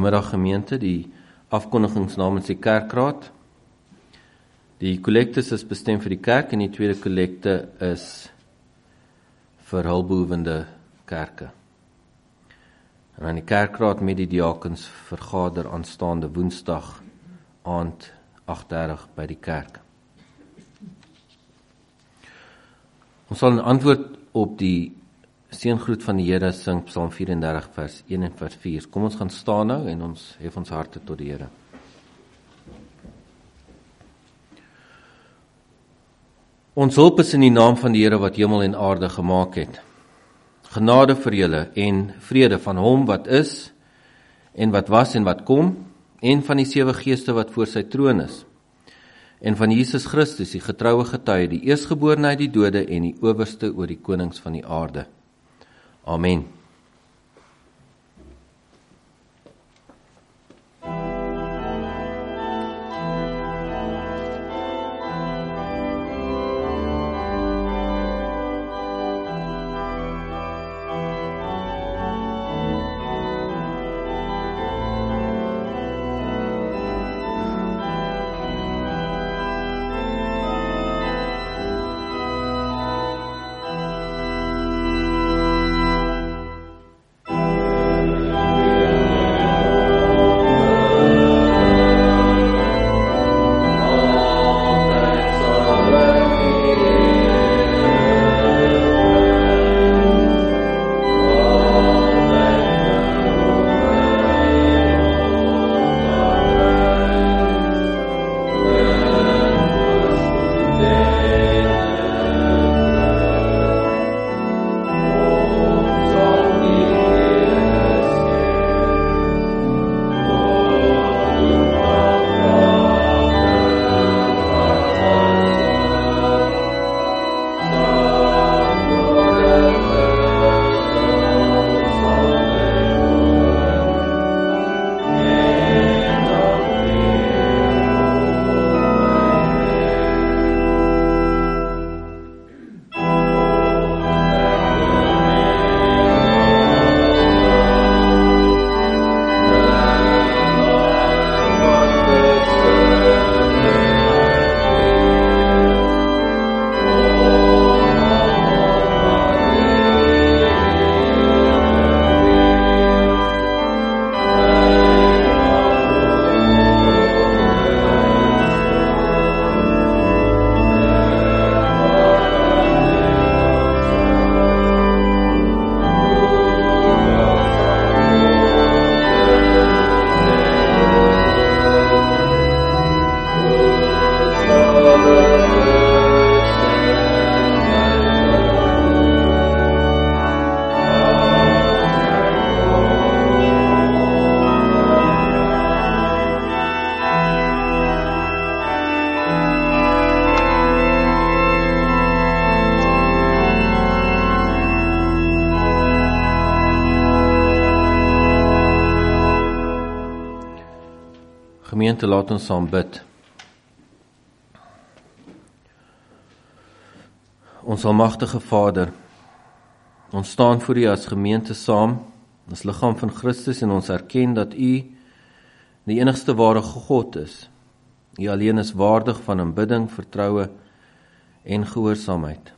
vanmiddag gemeente, die afkondigings namens die kerkraad. Die kollektes is bestem vir die kerk en die tweede kollekte is vir hulpbehoevende kerke. En dan die kerkraad met die diakens vergader aanstaande Woensdag aand 8:30 by die kerk. Ons sal in antwoord op die seëngroet van die Here sing Psalm 34 vers 1 en vers 4. Kom ons gaan staan nou en ons hef ons harte tot die Here. Ons hulp is in die naam van die Here wat hemel en aarde gemaak het. Genade vir julle en vrede van hom wat is en wat was en wat kom, en van die 7 geeste wat voor sy troon is, en van Jesus Christus, die getroue getuie, die eerstgeborene uit die dode en die owerste oor die konings van die aarde. Amen. Gemeente, laat ons saam bid. Ons almagtige Vader, ons staan voor U as gemeente saam, as liggaam van Christus, en ons erken dat U die enigste ware God is. U alleen is waardig van aanbidding, vertroue en gehoorsaamheid.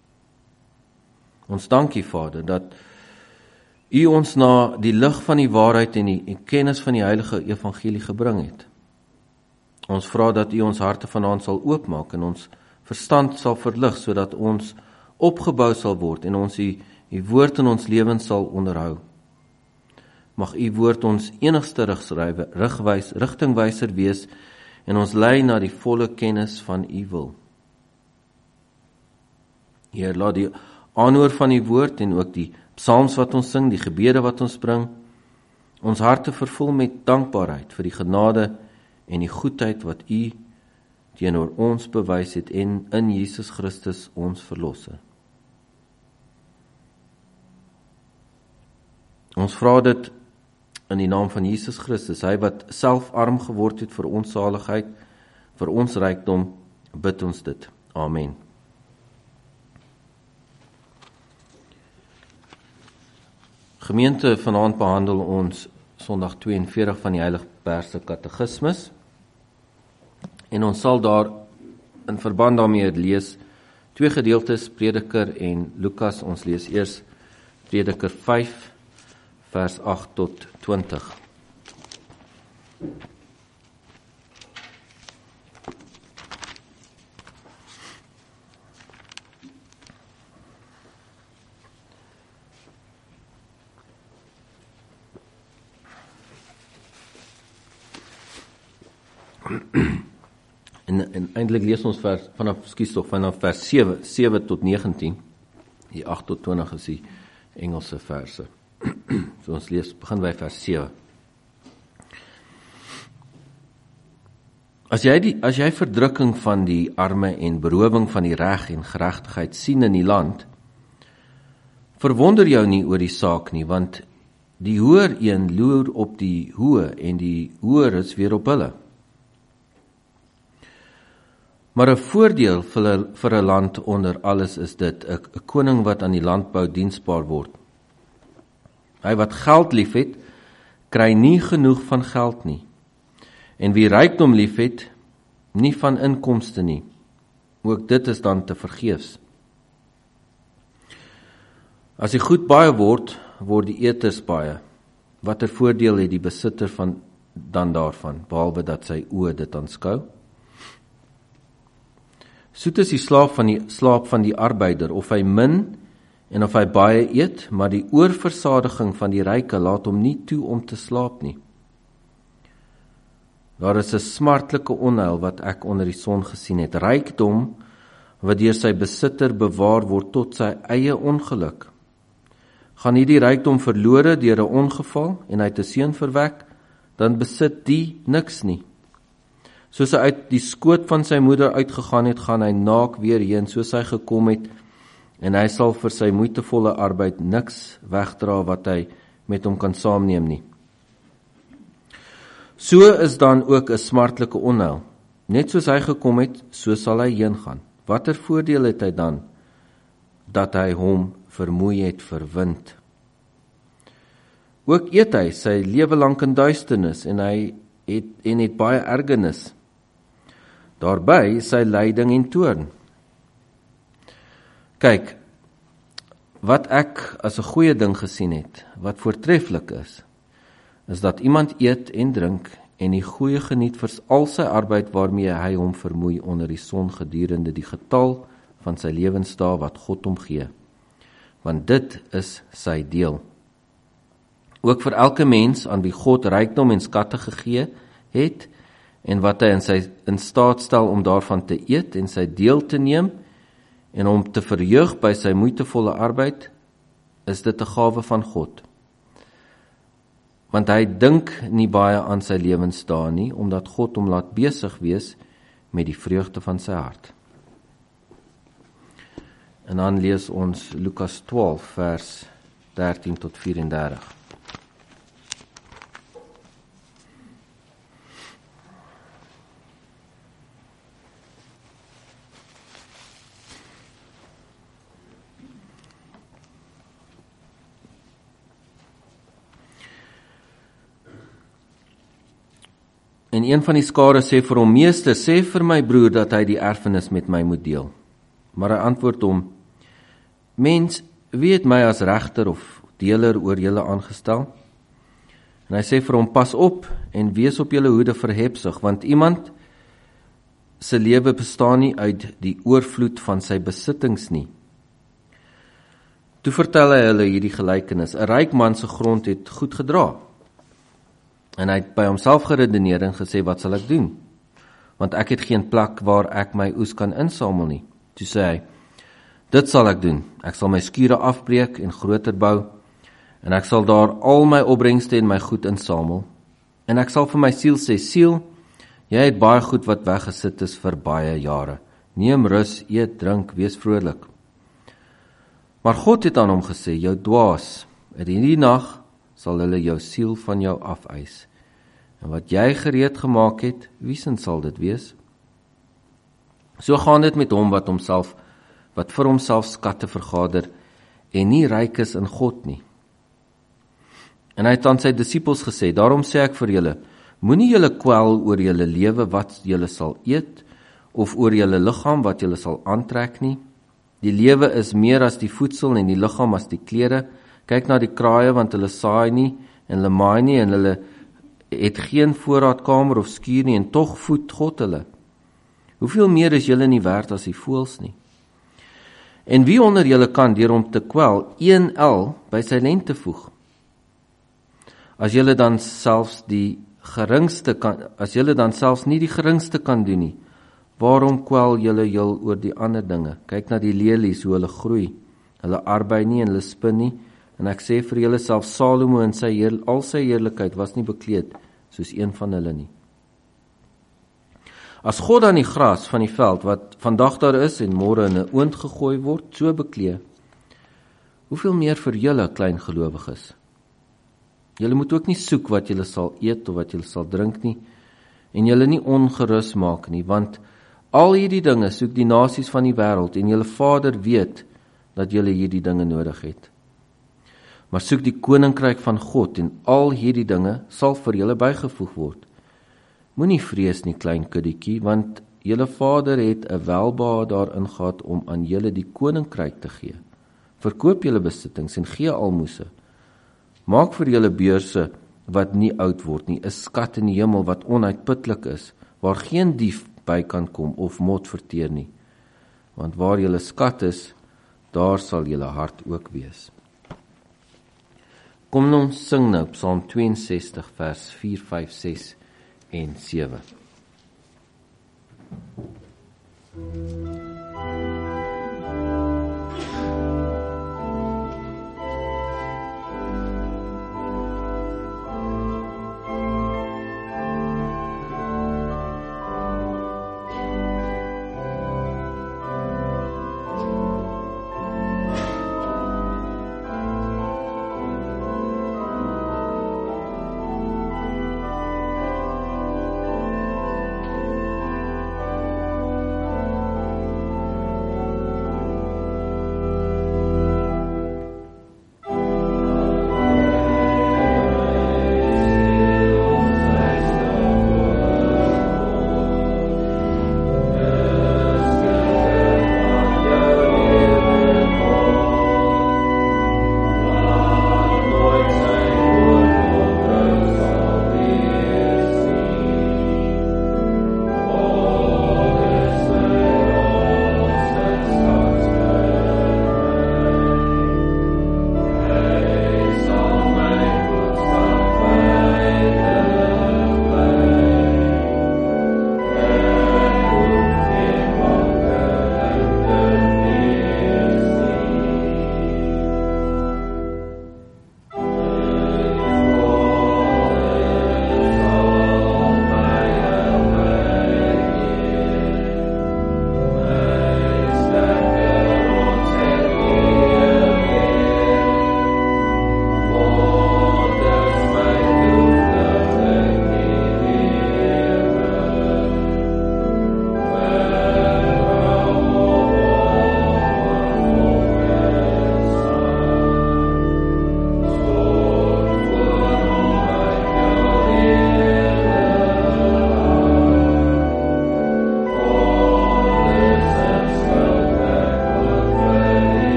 Ons dank U, Vader, dat U ons na die lig van die waarheid en die kennis van die heilige evangelie gebring het. Ons vra dat U ons harte vanaand sal oopmaak en ons verstand sal verlig, sodat ons opgebou sal word en ons U woord in ons lewens sal onderhou. Mag U woord ons enigste rigtingwyser wees en ons lei na die volle kennis van U wil. Heer, laat die aanhoor van U woord en ook die psalms wat ons sing, die gebede wat ons bring, ons harte vervul met dankbaarheid vir die genade en die goedheid wat U teenoor ons bewys het en in Jesus Christus ons verlosser. Ons vra dit in die naam van Jesus Christus, hy wat self arm geword het vir ons saligheid, vir ons rykdom, bid ons dit. Amen. Gemeente, vanaand behandel ons Sondag 42 van die Heilige Perse Katekismus. En ons sal daar in verband daarmee lees 2 gedeeltes, Prediker en Lukas. Ons lees eers Prediker 5, vers 8 tot 20. En eintlik lees ons vanaf vers 7 tot 19. Die 8 tot 20 is die Engelse verse. So ons begin by vers 7. As jy verdrukking van die arme en berowing van die reg en geregtigheid sien in die land, verwonder jou nie oor die saak nie, want die hoër een loer op die hoë en die hoër is weer op hulle. Maar 'n voordeel vir 'n land onder alles is dit, 'n koning wat aan die landbou diensbaar word. Hy wat geld liefhet, kry nie genoeg van geld nie. En wie rykdom liefhet, nie van inkomste nie. Ook dit is dan te vergeefs. As die goed baie word, word die eters baie. Watter voordeel het die besitter dan daarvan, behalwe dat sy oë dit aanskou? Soet is die slaap van die arbeider, of hy min en of hy baie eet, maar die oorversadiging van die ryke laat hom nie toe om te slaap nie. Daar is 'n smartlike onheil wat ek onder die son gesien het, rykdom wat deur sy besitter bewaar word tot sy eie ongeluk. Gaan hierdie rykdom verlore deur 'n ongeval en hy het 'n seun verwek, dan besit die niks nie. Soos hy uit die skoot van sy moeder uitgegaan het, gaan hy naak weer heen, soos hy gekom het, en hy sal vir sy moeitevolle arbeid niks wegdra wat hy met hom kan saamneem nie. So is dan ook 'n smartlike onheil. Net soos hy gekom het, so sal hy heen gaan. Watter voordeel het hy dan, dat hy hom vermoei het verwind? Ook eet hy sy lewe lank in duisternis, en hy het baie ergernis. Daarby sy lyding en toorn. Kyk, wat ek as 'n goeie ding gesien het, wat voortreffelik is dat iemand eet en drink en die goeie geniet vir al sy arbeid waarmee hy hom vermoei onder die son gedurende die getal van sy lewensdae wat God hom gee. Want dit is sy deel. Ook vir elke mens aan wie God rykdom en skatte gegee het, en wat hy in staat stel om daarvan te eet en sy deel te neem, en om te verheug by sy moeitevolle arbeid, is dit 'n gawe van God. Want hy dink nie baie aan sy lewensdae nie, omdat God hom laat besig wees met die vreugde van sy hart. En dan lees ons Lukas 12, vers 13 tot 34. En een van die skare sê vir hom, Meester, sê vir my broer dat hy die erfenis met my moet deel. Maar hy antwoord hom, Mens, wie het my as regter of deler oor julle aangestel? En hy sê vir hom, pas op en wees op julle hoede vir hebsug, want iemand se lewe bestaan nie uit die oorvloed van sy besittings nie. Toe vertel hy hulle hierdie gelykenis, 'n ryk man se grond het goed gedra. En hy het by homself geredeneer en gesê, wat sal ek doen? Want ek het geen plek waar ek my oes kan insamel nie. Toe sê hy, dit sal ek doen. Ek sal my skure afbreek en groter bou, en ek sal daar al my opbrengste en my goed insamel. En ek sal vir my siel sê, siel, jy het baie goed wat weggesit is vir baie jare. Neem rus, eet, drink, wees vrolik. Maar God het aan hom gesê, jou dwaas, in die nag sal hulle jou siel van jou afeis. En wat jy gereed gemaak het, wiesin sal dit wees? So gaan dit met hom wat vir homself skatte vergader en nie ryk is in God nie. En hy het aan sy disippels gesê, daarom sê ek vir julle, moenie julle kwel oor julle lewe wat julle sal eet, of oor julle liggaam wat julle sal aantrek nie. Die lewe is meer as die voedsel en die liggaam as die klere. Kyk na die kraaie, want hulle saai nie en hulle maai nie en hulle het geen voorraadkamer of skuur nie en tog voed God hulle. Hoeveel meer is julle nie werd as die voëls nie? En wie onder julle kan deur om te kwel een el by sy lente voeg? As julle dan selfs nie die geringste kan doen nie, waarom kwel julle jul oor die ander dinge? Kyk na die lelies, hoe hulle groei. Hulle arbei nie en hulle spin nie. En ek sê vir julle, self Salomo in al sy heerlikheid was nie bekleed soos een van hulle nie. As God aan die gras van die veld, wat vandag daar is en môre in 'n oond gegooi word, so beklee, hoeveel meer vir julle klein gelowiges? Julle moet ook nie soek wat julle sal eet of wat julle sal drink nie, en julle nie ongerus maak nie, want al hierdie dinge soek die nasies van die wêreld, en julle Vader weet dat julle hierdie dinge nodig het. Maar soek die koninkryk van God, en al hierdie dinge sal vir julle bygevoeg word. Moenie vrees nie, klein kuddetjie, want julle Vader het 'n welbehae daarin gehad om aan julle die koninkryk te gee. Verkoop julle besittings en gee almoses. Maak vir julle beurse wat nie oud word nie, 'n skat in die hemel wat onuitputlik is, waar geen dief by kan kom of mot verteer nie. Want waar julle skat is, daar sal julle hart ook wees. Kom ons sing nou Psalm 62 vers 4, 5, 6 en 7.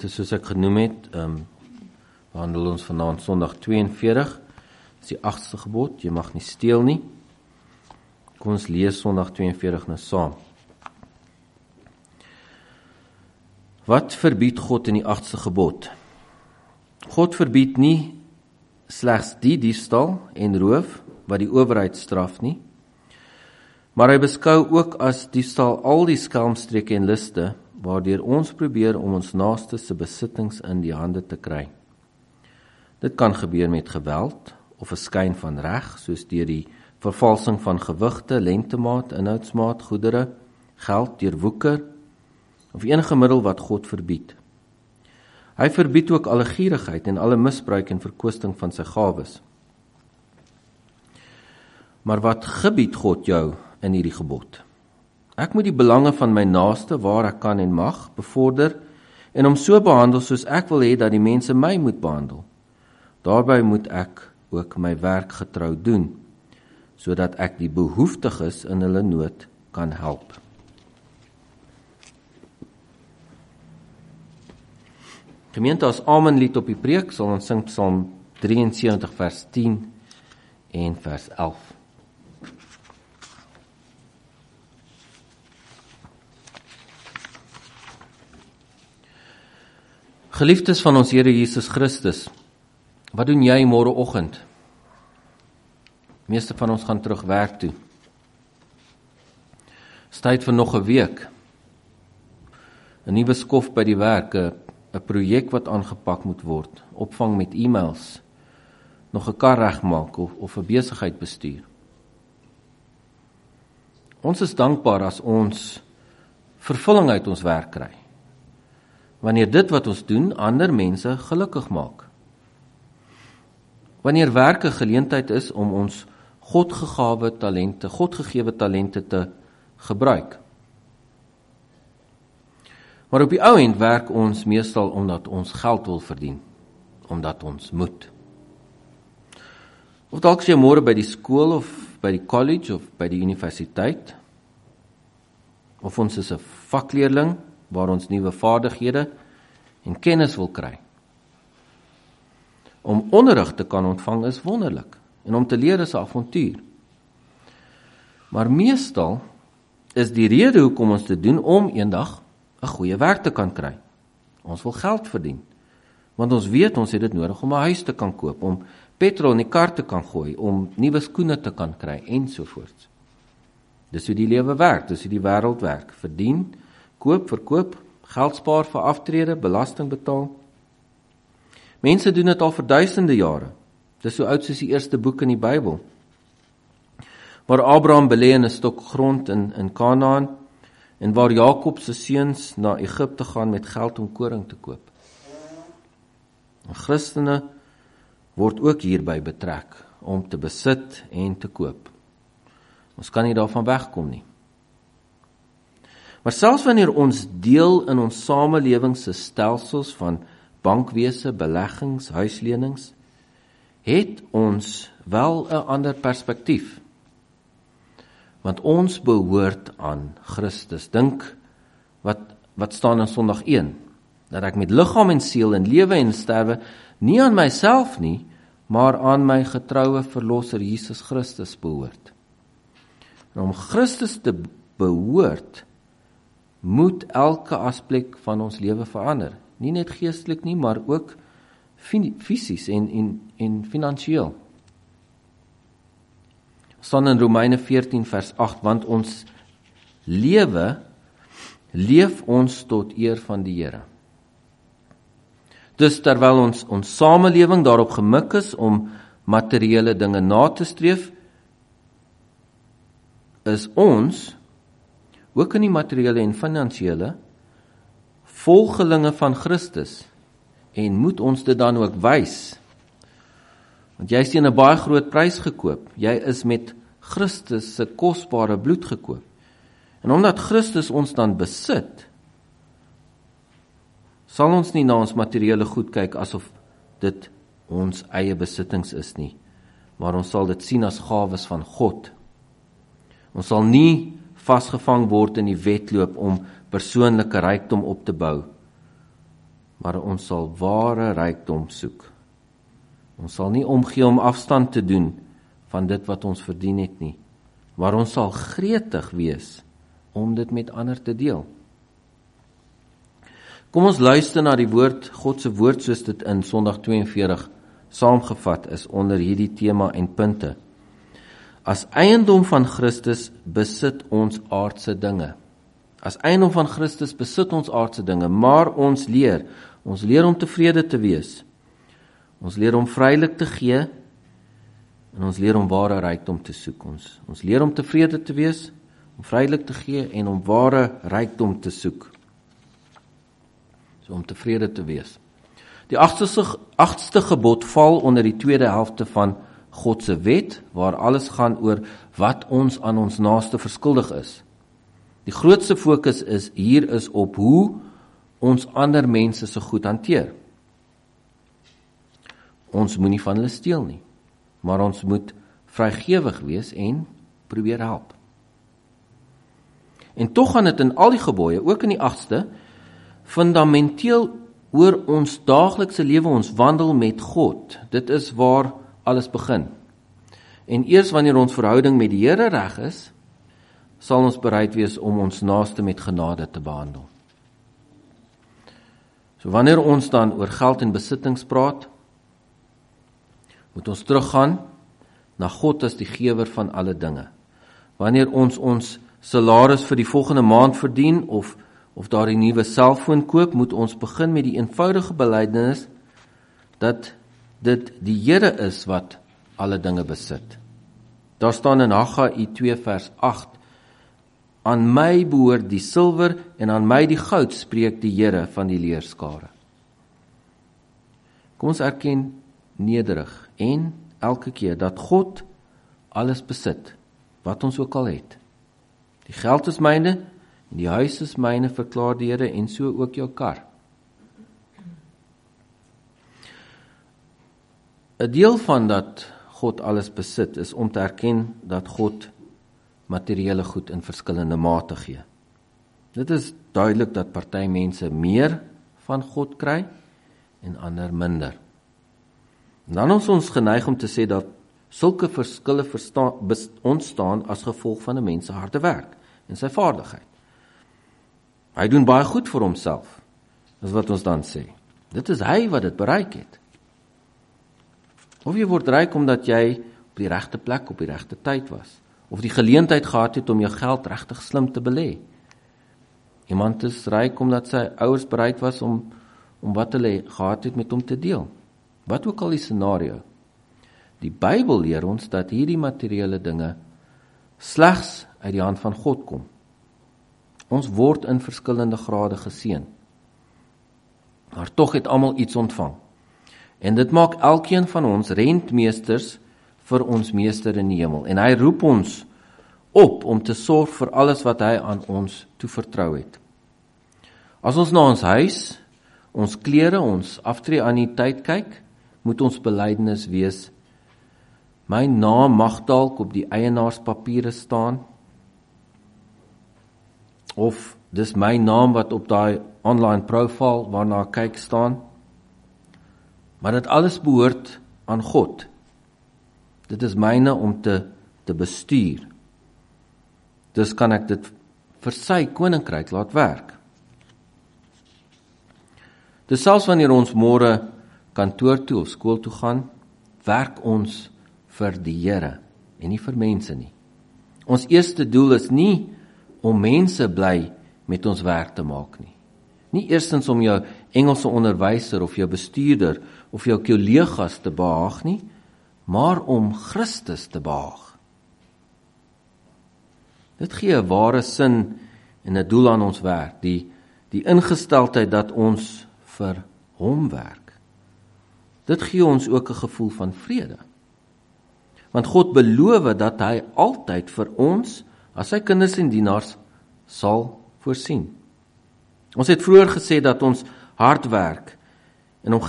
soos ek genoem het, behandel ons vanaand Sondag 42, dis die 8ste gebod, jy mag nie steel nie. Kom ons lees Sondag 42 nou saam. Wat verbied God in die 8ste gebod? God verbied nie slegs die diefstal en roof wat die owerheid straf nie, maar hy beskou ook as diefstal al die skelmstreke en liste waardeur ons probeer om ons naaste se besittings in die hande te kry. Dit kan gebeur met geweld of 'n skyn van reg, soos deur die vervalsing van gewigte, lengtemaat, inhoudsmaat, goedere, geld deur woeker of enige middel wat God verbied. Hy verbied ook alle gierigheid en alle misbruik en verkwisting van sy gawes. Maar wat gebied God jou in hierdie gebod? Ek moet die belange van my naaste waar ek kan en mag bevorder en hom so behandel soos ek wil hê dat die mense my moet behandel. Daarby moet ek ook my werk getrou doen, sodat ek die behoeftiges in hulle nood kan help. Gemeente, as amenlied op die preek sal ons sing Psalm 73 vers 10 en vers 11. Geliefdes van ons Here Jesus Christus, wat doen jy môreoggend? Meeste van ons gaan terug werk toe. Is tyd vir nog 'n week. 'n Nuwe skof by die werk, 'n projek wat aangepak moet word, opvang met e-mails, nog 'n kar regmaak of 'n besigheid bestuur. Ons is dankbaar as ons vervulling uit ons werk kry, wanneer dit wat ons doen ander mense gelukkig maak. Wanneer werk 'n geleentheid is om ons Godgegewe talente te gebruik. Maar op die ou end werk ons meestal omdat ons geld wil verdien, omdat ons moet. Of dalk is jy môre by die skool of by die college of by die universiteit, of ons is 'n vakleerling waar ons nuwe vaardighede en kennis wil kry. Om onderrig te kan ontvang is wonderlik, en om te leer is 'n avontuur. Maar meestal is die rede hoekom ons dit doen om eendag 'n goeie werk te kan kry. Ons wil geld verdien, want ons weet ons het dit nodig om 'n huis te kan koop, om petrol in die kar te kan gooi, om nuwe skoene te kan kry, ensovoorts. Dis hoe die lewe werk, dis hoe die wêreld werk. Verdien, koop, verkoop, geld spaar vir aftrede, belasting betaal. Mense doen dit al vir duisende jare. Dis so oud soos die eerste boek in die Bybel. Waar Abraham belê in 'n stuk grond in Kanaan, en waar Jakob se seuns na Egipte gaan met geld om koring te koop. En Christene word ook hierby betrek, om te besit en te koop. Ons kan nie daarvan wegkom nie. Maar selfs wanneer ons deel in ons samelewing se stelsels van bankwese, beleggings, huislenings, het ons wel 'n ander perspektief. Want ons behoort aan Christus. Dink wat staan in Sondag 1, dat ek met liggaam en siel en lewe en sterwe nie aan myself nie, maar aan my getroue verlosser Jesus Christus behoort. En om Christus te behoort, moet elke aspek van ons lewe verander. Nie net geestelik nie, maar ook fisies en finansiëel. Staan in Romeine 14 vers 8, want ons leef ons tot eer van die Here. Dus terwyl ons samelewing daarop gemik is om materiële dinge na te streef, is ons ook in die materiële en finansiële volgelinge van Christus, en moet ons dit dan ook wys. Want jy is teen 'n baie groot prys gekoop. Jy is met Christus se kosbare bloed gekoop. En omdat Christus ons dan besit, sal ons nie na ons materiële goed kyk asof dit ons eie besittings is nie, maar ons sal dit sien as gawes van God. Ons sal nie vasgevang word in die wedloop om persoonlike rykdom op te bou, maar ons sal ware rykdom soek. Ons sal nie omgee om afstand te doen van dit wat ons verdien het nie, maar ons sal gretig wees om dit met ander te deel. Kom ons luister na die woord, God se woord soos dit in Sondag 42 saamgevat is onder hierdie tema en punte. As eiendom van Christus besit ons aardse dinge. As eiendom van Christus besit ons aardse dinge, maar ons leer om tevrede te wees. Ons leer om vrylik te gee en ons leer om ware rykdom te soek. Ons leer om tevrede te wees, om vrylik te gee en om ware rykdom te soek. So om tevrede te wees. Die 8ste gebod val onder die tweede helfte van God se wet, waar alles gaan oor wat ons aan ons naaste verskuldig is. Die grootste fokus hier is op hoe ons ander mense so goed hanteer. Ons moenie van hulle steel nie, maar ons moet vrygewig wees en probeer help. En tog gaan dit in al die gebooie, ook in die 8ste, fundamenteel oor ons daaglikse lewe, ons wandel met God. Dit is waar alles begin. En eers wanneer ons verhouding met die Here reg is, sal ons bereid wees om ons naaste met genade te behandel. So wanneer ons dan oor geld en besittings praat, moet ons teruggaan na God as die gewer van alle dinge. Wanneer ons salaris vir die volgende maand verdien, of daar 'n nuwe selfoon koop, moet ons begin met die eenvoudige belydenis dat dit die Here is wat alle dinge besit. Daar staan in Haggai 2 vers 8, aan my behoort die silwer en aan my die goud, spreek die Here van die leerskare. Kom ons erken nederig en elke keer dat God alles besit, wat ons ook al het. Die geld is myne, en die huis is myne, verklaar die Here, en so ook jou kar. 'n deel van dat God alles besit, is om te erken dat God materiële goed in verskillende mate gee. Dit is duidelik dat party mense meer van God kry, en ander minder. En dan is ons geneig om te sê dat sulke verskille ontstaan as gevolg van 'n mens se harde werk en sy vaardigheid. Hy doen baie goed vir homself, is wat ons dan sê. Dit is hy wat dit bereik het. Of jy word ryk omdat jy op die regte plek op die regte tyd was, of die geleentheid gehad het om jou geld regtig slim te belê. Iemand is ryk omdat sy ouers bereid was om wat hulle gehad het met hom te deel. Wat ook al die scenario. Die Bybel leer ons dat hierdie materiële dinge slegs uit die hand van God kom. Ons word in verskillende grade geseën. Maar tog het almal iets ontvang. En dit maak elkeen van ons rentmeesters vir ons meester in die hemel. En hy roep ons op om te sorg vir alles wat hy aan ons toevertrou het. As ons na ons huis, ons klere, ons aftreeanniteit kyk, moet ons belydenis wees: my naam mag dalk op die eienaarspapiere staan, of dis my naam wat op daai online profile waarna ek kyk staan, maar dit alles behoort aan God. Dit is myne om te bestuur. Dus kan ek dit vir sy koninkryk laat werk. Dus selfs wanneer ons môre kantoor toe of skool toe gaan, werk ons vir die Here en nie vir mense nie. Ons eerste doel is nie om mense bly met ons werk te maak nie. Nie eerstens om jou Engelse onderwyser of jou bestuurder of jou kollegas te behaag nie, maar om Christus te behaag. Dit gee 'n ware sin en 'n doel aan ons werk, die ingesteldheid dat ons vir hom werk. Dit gee ons ook 'n gevoel van vrede. Want God beloof dat hy altyd vir ons, as sy kinders en dienaars, sal voorsien. Ons het vroeër gesê dat ons hard werk om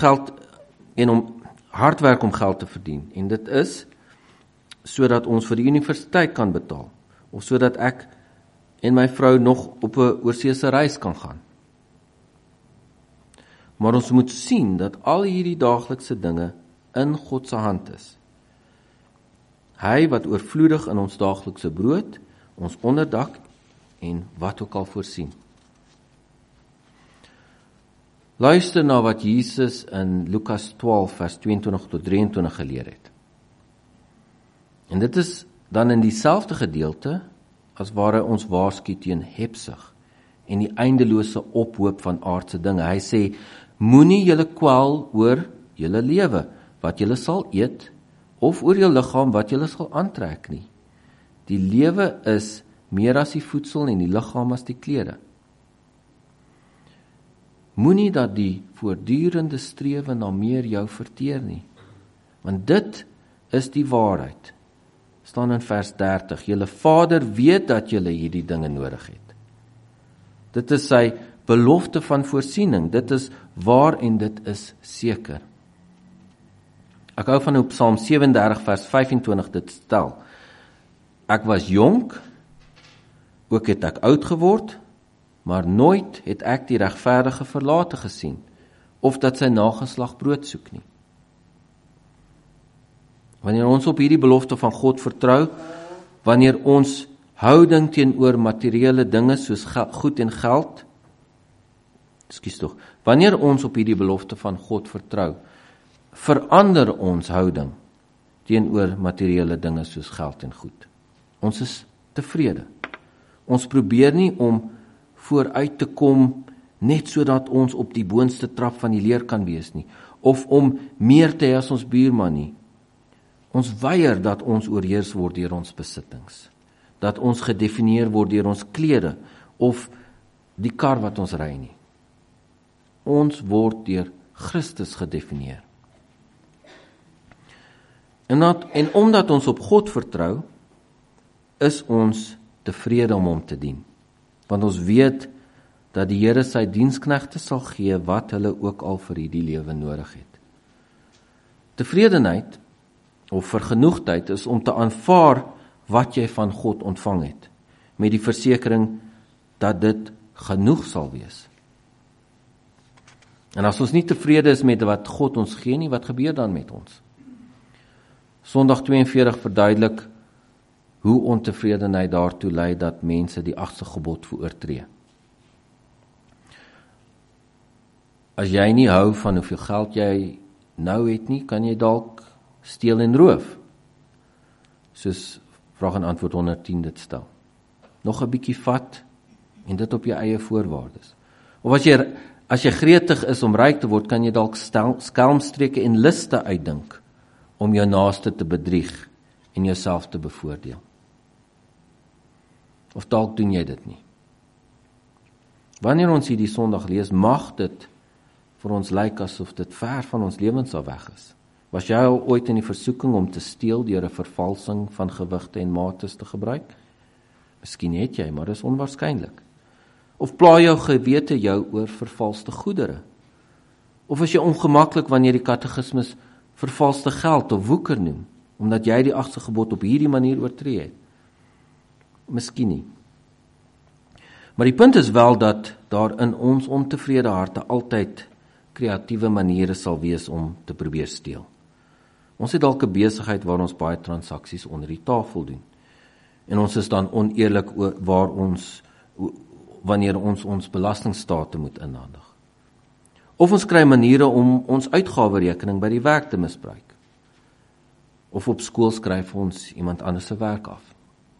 geld te verdien. En dit is sodat ons vir die universiteit kan betaal, of sodat ek en my vrou nog op 'n oorseese reis kan gaan. maar ons moet sien dat al hierdie daaglikse dinge in God se hand is. Hy wat oorvloedig in ons daaglikse brood, ons onderdak en wat ook al voorsien. Luister na wat Jesus in Lukas 12 vers 22 tot 23 geleer het. En dit is dan in dieselfde gedeelte as waar hy ons waarsku teen hebsug en die eindelose ophoop van aardse dinge. Hy sê, moenie julle kwel oor julle lewe, wat julle sal eet, of oor julle liggaam wat julle sal aantrek nie. Die lewe is meer as die voedsel en die liggaam as die klere. Moenie dat die voortdurende strewe na meer jou verteer nie, want dit is die waarheid. Staan in vers 30, julle Vader weet dat julle hierdie dinge nodig het. Dit is sy belofte van voorsiening, dit is waar en dit is seker. Ek hou van hoe Psalm 37 vers 25 dit stel. Ek was jonk, ook het ek oud geword, maar nooit het ek die regverdige verlate gesien, of dat sy nageslag brood soek nie. Wanneer ons op hierdie belofte van God vertrou, wanneer ons houding teenoor materiële dinge soos goed en geld, wanneer ons op hierdie belofte van God vertrou, verander ons houding teenoor materiële dinge soos geld en goed. Ons is tevrede. Ons probeer nie om vooruit te kom net sodat ons op die boonste trap van die leer kan wees nie, of om meer te hê as ons buurman nie. Ons weier dat ons oorheers word deur ons besittings, dat ons gedefinieer word deur ons klere of die kar wat ons ry nie. Ons word deur Christus gedefinieer. En omdat ons op God vertrou, is ons tevrede om hom te dien. Want ons weet dat die Here sy diensknegte sal gee wat hulle ook al vir hierdie lewe nodig het. Tevredenheid of vergenoegdheid is om te aanvaar wat jy van God ontvang het, met die versekering dat dit genoeg sal wees. En as ons nie tevrede is met wat God ons gee nie, wat gebeur dan met ons? Sondag 42 verduidelik hoe ontevredenheid daartoe lei dat mense die 8ste gebod oortree. As jy nie hou van hoeveel geld jy nou het nie, kan jy dalk steel en roof. Soos vraag en antwoord 110 dit stel. Nog 'n bietjie vat en dit op jou eie voorwaardes. Of as jy gretig is om ryk te word, kan jy dalk skelmstreke en liste uitdink om jou naaste te bedrieg en jouself te bevoordeel. Of dalk doen jy dit nie. Wanneer ons hierdie Sondag lees, mag dit vir ons lyk asof dit ver van ons lewens af weg is. Was jy al ooit in die versoeking om te steel deur 'n vervalsing van gewigte en mates te gebruik? Miskien het jy, maar dis onwaarskynlik. Of pla jou gewete jou oor vervalste goedere? Of is jy ongemaklik wanneer die katekismus vervalste geld of woeker noem, omdat jy die 8ste gebod op hierdie manier oortree het? Miskien nie. Maar die punt is wel dat daar in ons ontevrede harte altyd kreatiewe maniere sal wees om te probeer steel. Ons het dalk 'n besigheid waar ons baie transaksies onder die tafel doen. En ons is dan oneerlik wanneer ons belastingstate moet inhandig. Of ons kry maniere om ons uitgawerekening by die werk te misbruik. Of op skool skryf ons iemand anders se werk af.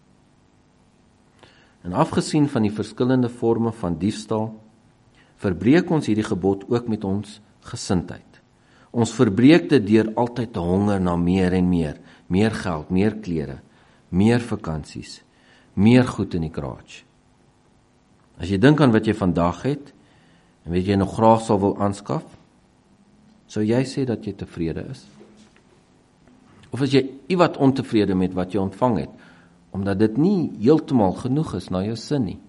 En afgesien van die verskillende forme van diefstal, verbreek ons hierdie gebod ook met ons gesindheid. Ons verbreek dit deur altyd te honger na meer en meer geld, meer klere, meer vakansies, meer goed in die garage. As jy dink aan wat jy vandag het, en wat jy nog graag sal wil aanskaf, sou jy sê dat jy tevrede is? Of is jy iewat ontevrede met wat jy ontvang het, omdat dit nie heeltemal genoeg is na jou sin nie?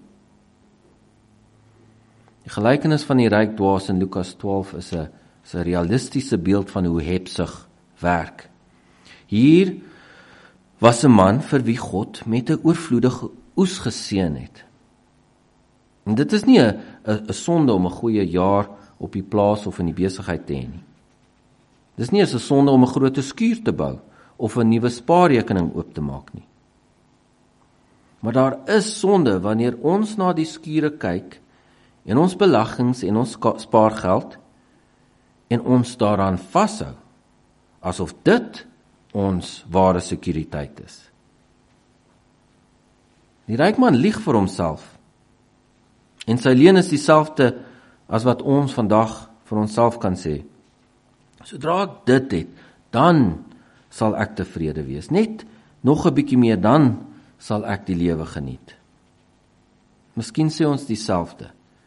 Die gelykenis van die ryk dwaas in Lukas 12 is 'n realistiese beeld van hoe hebsug werk. Hier was 'n man vir wie God met 'n oorvloedige oes geseën het. En dit is nie 'n sonde om 'n goeie jaar op die plaas of in die besigheid te hê nie. Dis nie eens 'n sonde om 'n groot skuur te bou of 'n nuwe spaarrekening oop te maak nie. Maar daar is sonde wanneer ons na die skure kyk en ons beleggings en ons spaargeld en ons daaraan vashou, asof dit ons ware sekuriteit is. Die ryk man lieg vir homself en sy leen is dieselfde as wat ons vandag vir onsself kan sê. Sodra ek dit het, dan sal ek tevrede wees. Net nog 'n bietjie meer, dan sal ek die lewe geniet. Miskien sê ons dieselfde.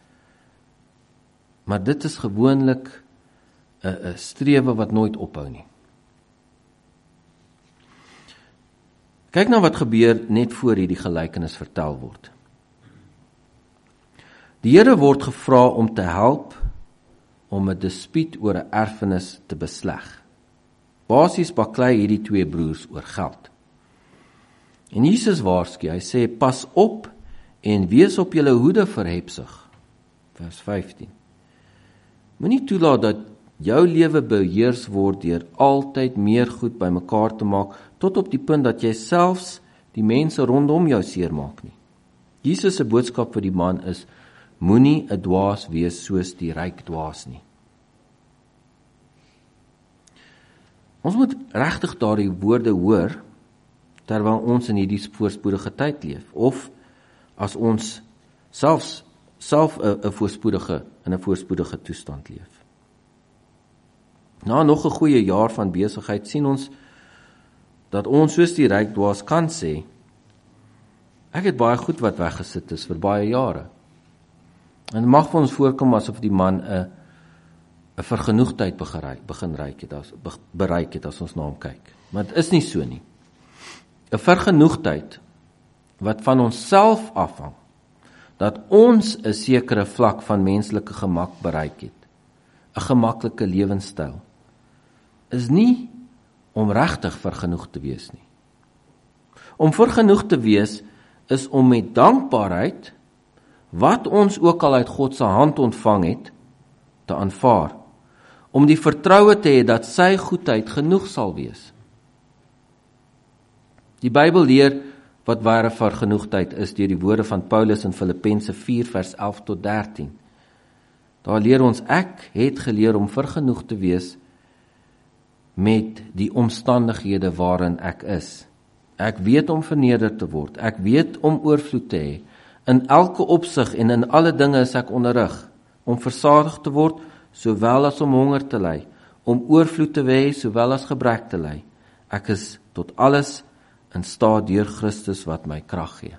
Maar dit is gewoonlik 'n strewe wat nooit ophou nie. Kyk na wat gebeur net voor hierdie gelykenis vertel word. Die Here word gevra om te help om 'n dispuut oor 'n erfenis te besleg. Basies baklei hierdie twee broers oor geld. En Jesus waarsku, hy sê, pas op en wees op julle hoede vir hebsug. Vers 15. Moenie toelaat dat jou lewe beheers word deur altyd meer goed bymekaar te maak, tot op die punt dat jy selfs die mense rondom jou seermaak nie. Jesus se boodskap vir die man is, moenie 'n dwaas wees soos die ryk dwaas nie. Ons moet regtig daardie woorde hoor, terwyl ons in hierdie voorspoedige tyd leef, of as ons self 'n voorspoedige toestand leef. Na nog 'n goeie jaar van besigheid sien ons dat ons soos die ryk dwaas kan sê, ek het baie goed wat weggesit is vir baie jare. En het mag vir ons voorkom asof die man 'n vergenoegdheid bereik het as ons na hom kyk. Maar dit is nie so nie. 'n vergenoegdheid wat van onsself afhang, dat ons 'n sekere vlak van menslike gemak bereik het, 'n gemaklike lewenstyl, is nie om regtig vergenoeg te wees nie. Om vergenoeg te wees is om met dankbaarheid wat ons ook al uit God se hand ontvang het, te aanvaar, om die vertroue te hê dat sy goedheid genoeg sal wees. Die Bybel leer wat ware vergenoegdheid is deur die woorde van Paulus in Filippense 4 vers 11 tot 13. Daar leer ons, ek het geleer om vergenoeg te wees met die omstandighede waarin ek is. Ek weet om verneder te word, ek weet om oorvloed te hê. In elke opsig en in alle dinge is ek onderrig, om versadig te word, sowel as om honger te ly, om oorvloed te hê, sowel as gebrek te ly. Ek is tot alles in staat deur Christus wat my krag gee.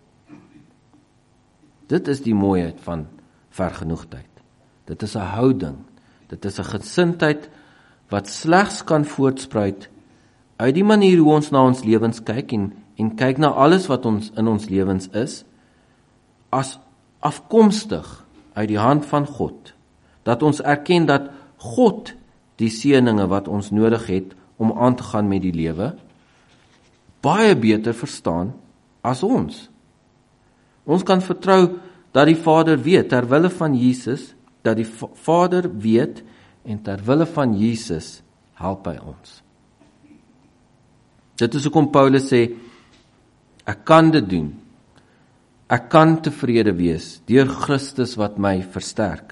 Dit is die mooiheid van vergenoegdheid. Dit is 'n houding, dit is 'n gesindheid wat slegs kan voortspruit uit die manier hoe ons na ons lewens kyk en kyk na alles wat ons in ons lewens is, as afkomstig uit die hand van God, dat ons erken dat God die seëninge wat ons nodig het om aan te gaan met die lewe, baie beter verstaan as ons. Ons kan vertrou dat die Vader weet, terwille van Jesus, dat die Vader weet, en terwille van Jesus help hy ons. Dit is hoekom Paulus sê, ek kan dit doen, ek kan tevrede wees, deur Christus wat my versterk.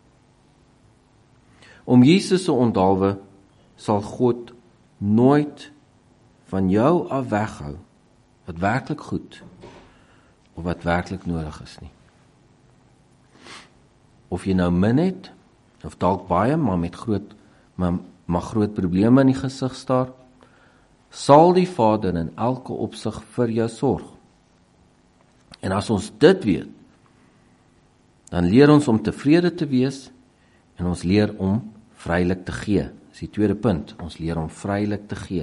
Om Jesus te onthaalwe, sal God nooit van jou af weghou, wat werklik goed, of wat werklik nodig is nie. Of jy nou min het, of dalk baie, maar groot probleme in die gesig staar, sal die Vader in elke opsig vir jou sorg. En as ons dit weet, dan leer ons om tevrede te wees, en ons leer om vrylik te gee. Dis die tweede punt, ons leer om vrylik te gee.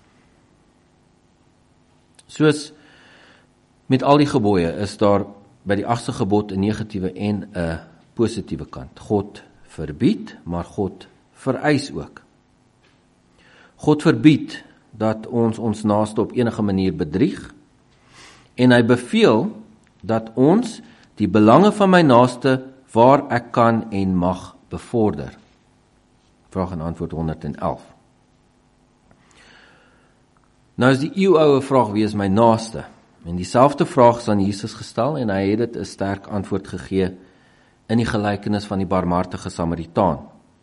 Soos met al die gebooie is daar by die 8ste gebod 'n negatiewe en 'n positiewe kant. God verbied, maar God vereis ook. God verbied dat ons naaste op enige manier bedrieg, en hy beveel dat ons die belange van my naaste waar ek kan en mag bevorder? Vraag en antwoord 111. Nou is die eeuoue vraag, wie is my naaste? En dieselfde vraag is aan Jesus gestel en hy het dit 'n sterk antwoord gegee in die gelykenis van die barmhartige Samaritaan.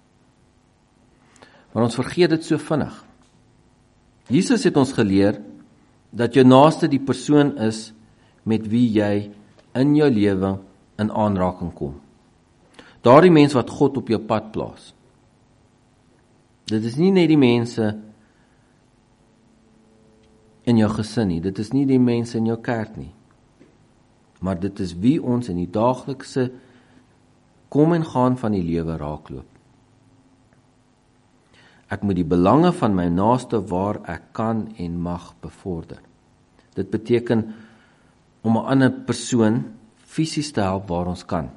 Maar ons vergeet dit so vinnig. Jesus het ons geleer dat jou naaste die persoon is met wie jy in jou lewe in aanraking kom. Daardie mens wat God op jou pad plaas. Dit is nie net die mense in jou gesin nie, dit is nie die mense in jou kerk nie, maar dit is wie ons in die daaglikse kom en gaan van die lewe raakloop. Ek moet die belange van my naaste waar ek kan en mag bevorder. Dit beteken om 'n ander persoon fisies te help waar ons kan.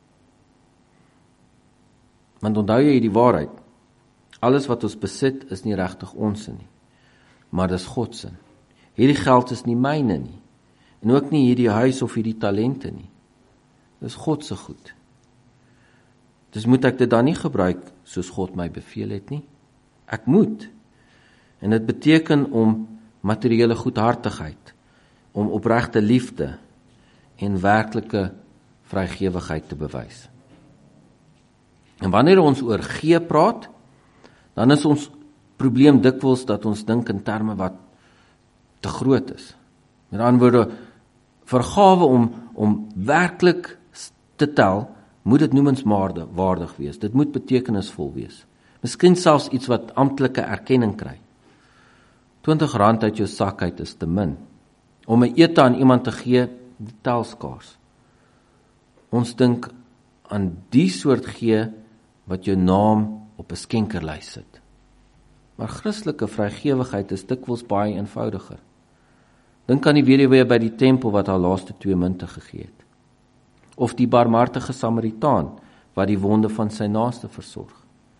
Want onthou jy die waarheid, alles wat ons besit is nie regtig ons nie, maar dis God se. Hierdie geld is nie myne nie, en ook nie hierdie huis of hierdie talente nie. Dis God se goed. Dus moet ek dit dan nie gebruik soos God my beveel het nie? Ek moet. En dit beteken om materiële goedhartigheid, om opregte liefde en werklike vrygewigheid te bewys. En wanneer ons oor gee praat, dan is ons probleem dikwels dat ons dink in terme wat te groot is. Met ander woorde, vergawe om werklik te tel, moet dit noemenswaardig wees. Dit moet betekenisvol wees. Miskien selfs iets wat amptelike erkenning kry. R20 uit jou sak uit is te min. Om 'n ete aan iemand te gee, dit tel skaars. Ons dink aan die soort gee wat jou naam op 'n skenkerlys sit. Maar Christelike vrygewigheid is dikwels baie eenvoudiger. Dink aan die weduwee by die tempel wat haar laaste 2 munte gegee het. Of die barmhartige Samaritaan wat die wonde van sy naaste versorg.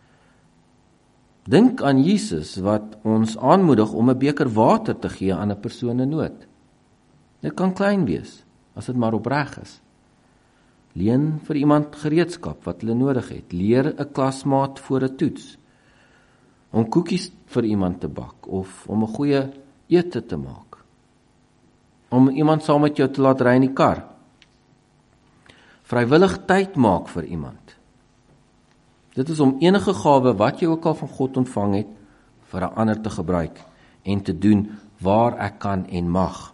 Dink aan Jesus wat ons aanmoedig om 'n beker water te gee aan 'n persoon in nood. Dit kan klein wees, as dit maar opreg is. Leen vir iemand gereedskap wat hulle nodig het. Leer 'n klasmaat voor 'n toets. Om koekies vir iemand te bak of om 'n goeie ete te maak. Om iemand saam met jou te laat ry in die kar. Vrywillig tyd maak vir iemand. Dit is om enige gawe wat jy ook al van God ontvang het, vir 'n ander te gebruik en te doen waar ek kan en mag.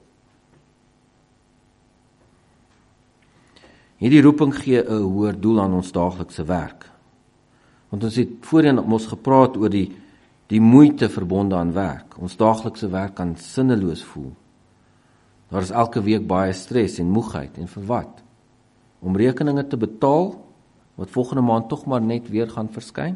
Hierdie roeping gee 'n hoër doel aan ons daaglikse werk. Want ons het voorheen ons gepraat oor die moeite verbonde aan werk. Ons daaglikse werk kan sinneloos voel. Daar is elke week baie stres en moegheid en vir wat? Om rekeninge te betaal wat volgende maand tog maar net weer gaan verskyn?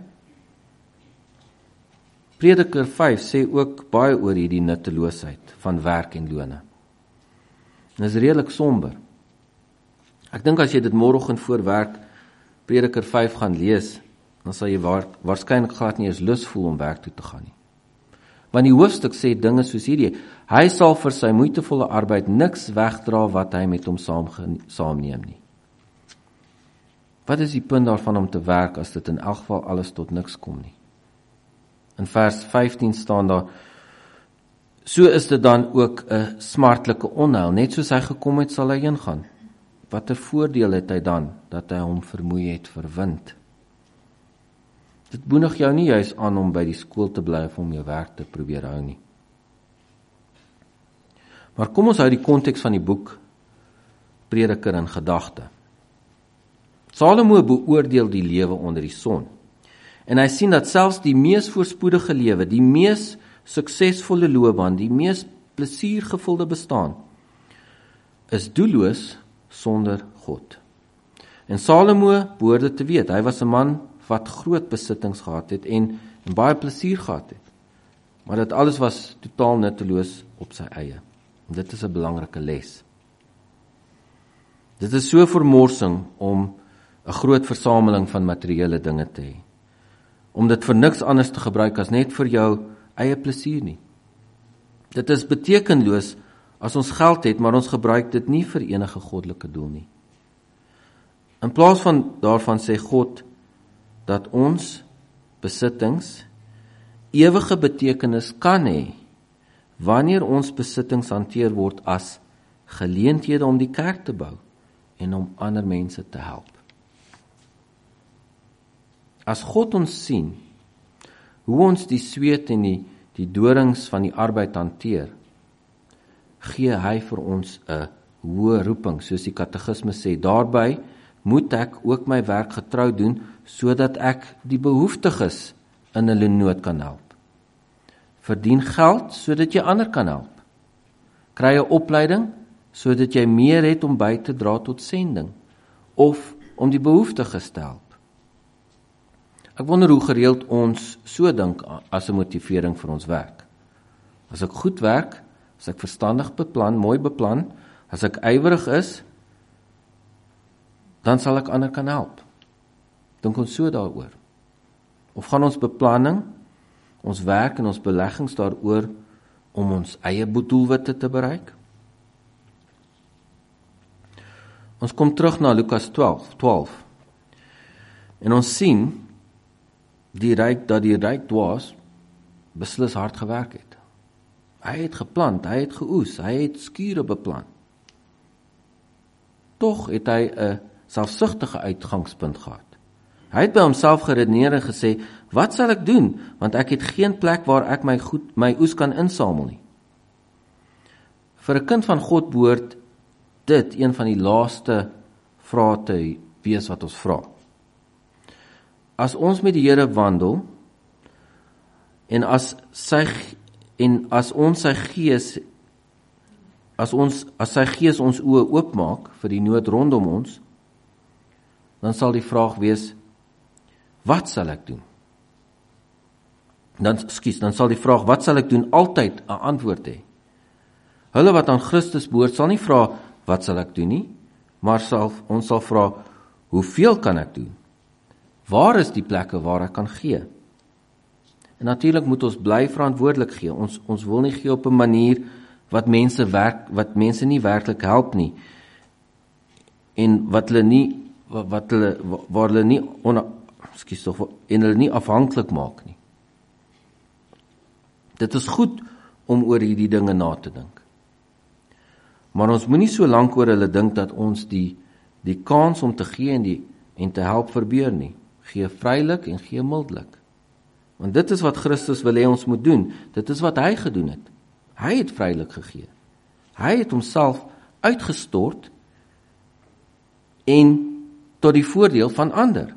Prediker 5 sê ook baie oor hierdie nutteloosheid van werk en lone. En is redelik somber. Ek dink as jy dit môreoggend voor werk Prediker 5 gaan lees, dan sal jy waarskynlik glad nie eens lus voel om werk toe te gaan nie. Want die hoofstuk sê dinge soos hierdie: hy sal vir sy moeitevolle arbeid niks wegdra wat hy met hom saamneem nie. Wat is die punt daarvan om te werk as dit in elk geval alles tot niks kom nie? In vers 15 staan daar: so is dit dan ook 'n smartlike onheil, net soos hy gekom het sal hy heen gaan. Wat 'n voordeel het hy dan, dat hy hom vermoei het verwind? Dit moedig jou nie juis aan om by die skool te bly of om jou werk te probeer hou nie. Maar kom ons hou die konteks van die boek Prediker in gedagte. Salomo beoordeel die lewe onder die son. En hy sien dat selfs die mees voorspoedige lewe, die mees suksesvolle loopbaan, die mees plesiergevulde bestaan, is doelloos sonder God. En Salomo behoort dit te weet. Hy was 'n man wat groot besittings gehad het en baie plesier gehad het. Maar dit alles was totaal nutteloos op sy eie. En dit is 'n belangrike les. Dit is so vermorsing om 'n groot versameling van materiële dinge te hê. Om dit vir niks anders te gebruik as net vir jou eie plesier nie. Dit is betekenloos as ons geld het, maar ons gebruik dit nie vir enige goddelike doel nie. In plaas van daarvan sê God, dat ons besittings ewige betekenis kan hê, wanneer ons besittings hanteer word as geleenthede om die kerk te bou en om ander mense te help. As God ons sien, hoe ons die sweet en die dorings van die arbeid hanteer, gee hy vir ons 'n hoë roeping, soos die katekismes sê, daarby moet ek ook my werk getrou doen, sodat ek die behoeftiges in hulle nood kan help. Verdien geld, sodat jy ander kan help. Kry 'n opleiding, sodat jy meer het om by te dra tot sending, of om die behoeftiges te help. Ek wonder hoe gereeld ons so dink as 'n motivering vir ons werk. As ek goed werk, as ek verstandig beplan, mooi beplan, as ek ywerig is, dan sal ek ander kan help. Dink ons so daaroor? Of gaan ons beplanning, ons werk en ons beleggings daaroor om ons eie doelwitte te bereik? Ons kom terug na Lukas 12. En ons sien dat die ryk dwaas beslis hard gewerk het. Hy het geplant, hy het geoes, hy het skure beplan. Tog het hy 'n selfsugtige uitgangspunt gehad. Hy het by homself geredeneer en gesê, wat sal ek doen, want ek het geen plek waar ek my oes kan insamel nie. Vir 'n kind van God behoort dit een van die laaste vrae te wees wat ons vra. As ons met die Here wandel, en as sy gees ons oë oopmaak vir die nood rondom ons, dan sal die vraag wees, wat sal ek doen? Dan sal die vraag, wat sal ek doen, altyd 'n antwoord hê. Hulle wat aan Christus behoort, sal nie vra, wat sal ek doen nie, maar ons sal vra, hoeveel kan ek doen? Waar is die plekke waar ek kan gee? En natuurlik moet ons bly verantwoordelik gee. Ons wil nie gee op 'n manier wat mense nie werklik help nie, en waar hulle nie afhanklik maak nie. Dit is goed om oor hierdie dinge na te dink. Maar ons moenie so lank oor hulle dink dat ons die kans om te gee en te help verbeur nie. Gee vrylik en gee mildelik. Want dit is wat Christus wil hê ons moet doen. Dit is wat hy gedoen het. Hy het vrylik gegee. Hy het homself uitgestort en tot die voordeel van ander.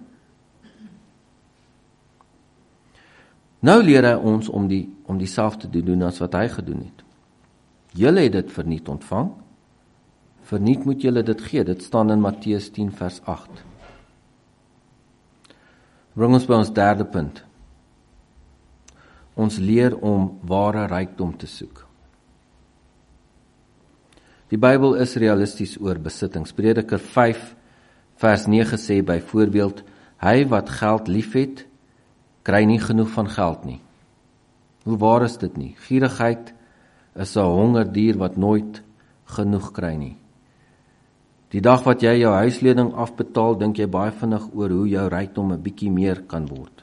Nou leer hy ons om dieselfde te doen as wat hy gedoen het. Julle het dit verniet ontvang, verniet moet julle dit gee. Dit staan in Matteus 10 vers 8. Bring ons by ons derde punt. Ons leer om ware rykdom te soek. Die Bybel is realisties oor besittings. Prediker 5 vers 9 sê byvoorbeeld, hy wat geld liefhet, kry nie genoeg van geld nie. Hoe waar is dit nie? Gierigheid is 'n hongerdier wat nooit genoeg kry nie. Die dag wat jy jou huislening afbetaal, dink jy baie vinnig oor hoe jou rykdom 'n bietjie meer kan word.